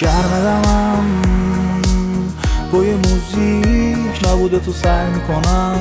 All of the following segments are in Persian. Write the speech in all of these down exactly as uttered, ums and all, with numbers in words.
گرم دمم با یه موزیک نبوده تو سعی میکنم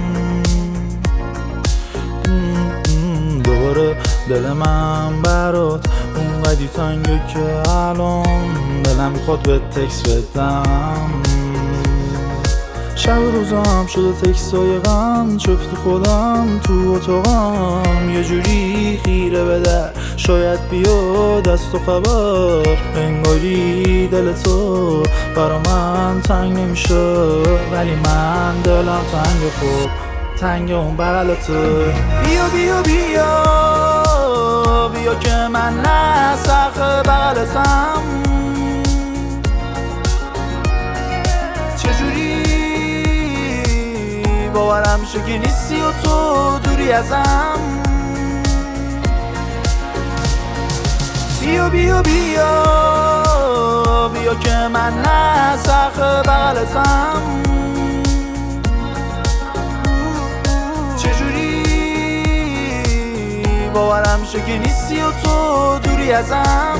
دوباره دل من برات اونقدی تنگه که الان دلم میخواد به تکس بدم. شب و روزم شده تکسای غم، چفت خودم تو اتاقم یه جوری خیره به در، شاید بیا دست و خبر. انگاری دل تو برا من تنگ نمیشه، ولی من دلم تنگ خوب تنگ اون بغلته. بیا بیا بیا بیا که من نه سخت بغلتم، چجوری باورم میشه که نیستی و تو دوری ازم. بیا بیا بیا بیا که من نه سخت بغلتم، چجوری باورم میشه که نیستی و تو دوری ازم.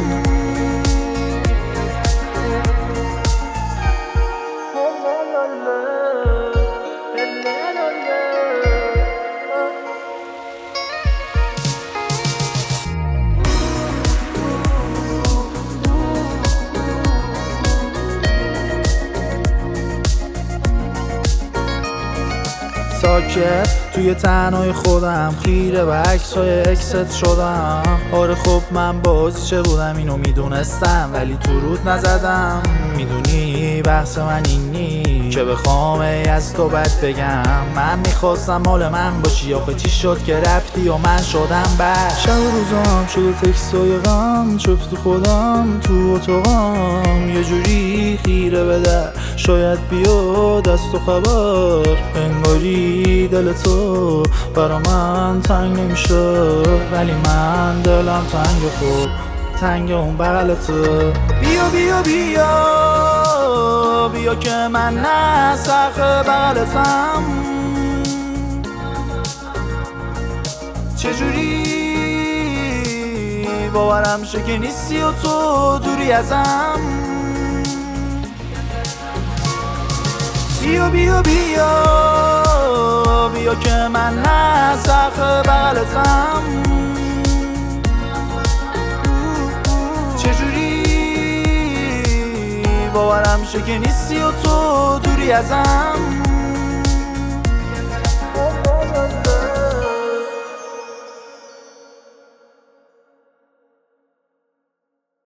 ساکت توی تنهای خودم خیره به عکسای اکست شدم. آره خب من بازیچه بودم اینو میدونستم، ولی تو رود نزدم. میدونی بحث من این نی که بخوام ای از تو بد بگم. من میخواستم مال من باشی، آخه چی شد که رفتی و من شدم بد. شب و روزم شده تکسای غم، چفت خودم تو اتاقم یه جوری خیره به در، شاید بیا دست و خبر. انگاری دل تو برا من تنگ نمیشه، ولی من دلم تنگ خوب تنگ اون بغلته. بیا بیا بیا بیا که من نه سخت بغلتم، چجوری باورم میشه که نیستی و تو دوری ازم. بیا بیا بیا بیا که من نه سخت بغلتم، چجوری باورم میشه که نیستی و تو دوری ازم.